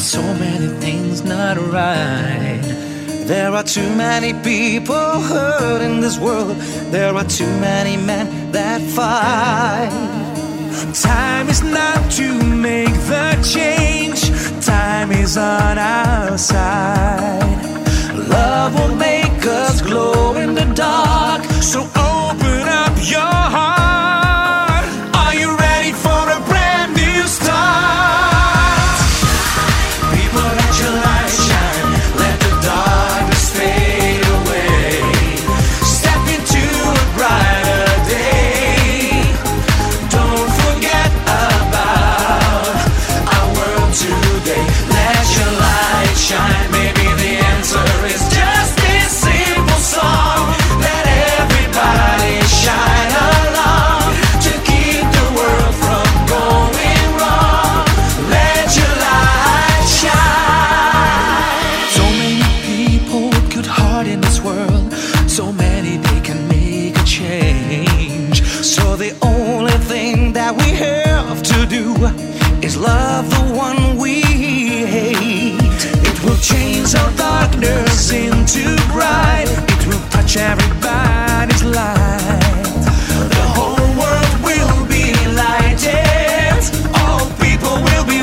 so many things not right. There are too many people hurt in this world. There are too many men that fight. Time is not to make the change. Time is on our side. Love will make us glow in the dark. So open up your heart. Are you ready for a brand new start? People, let your light shine. Let the darkness fade away. Step into a brighter day. Don't forget about our world today. Let your light shine. Maybe the answer is just this simple song. Let everybody shine along to keep the world from going wrong. Let your light shine. So many people with good heart in this world. So many they can make a change. So the only thing that we have to do is love the one we hate. It will change our darkness into bright. It will touch everybody's light. The whole world will be lighted. All people will be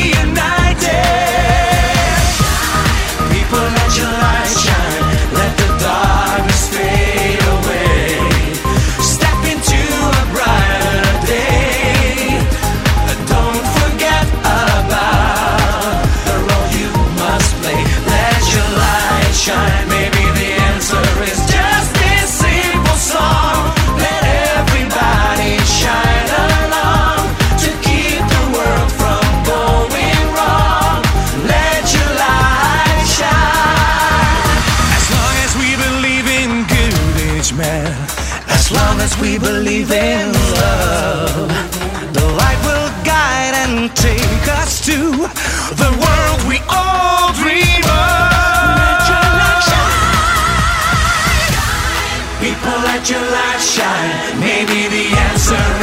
reunited. People, let your light shine. Let the darkness fade away. Step into a brighter day. Don't forget about the role you must play. Let your light shine. Maybe the answer is just this simple song. Let everybody shine along to keep the world from going wrong. Let your light shine. As long as we believe in good age, man. As long as we believe in love, the light will guide and take us to the world we all dream of. Let your light shine. People, let your light shine. Maybe the answer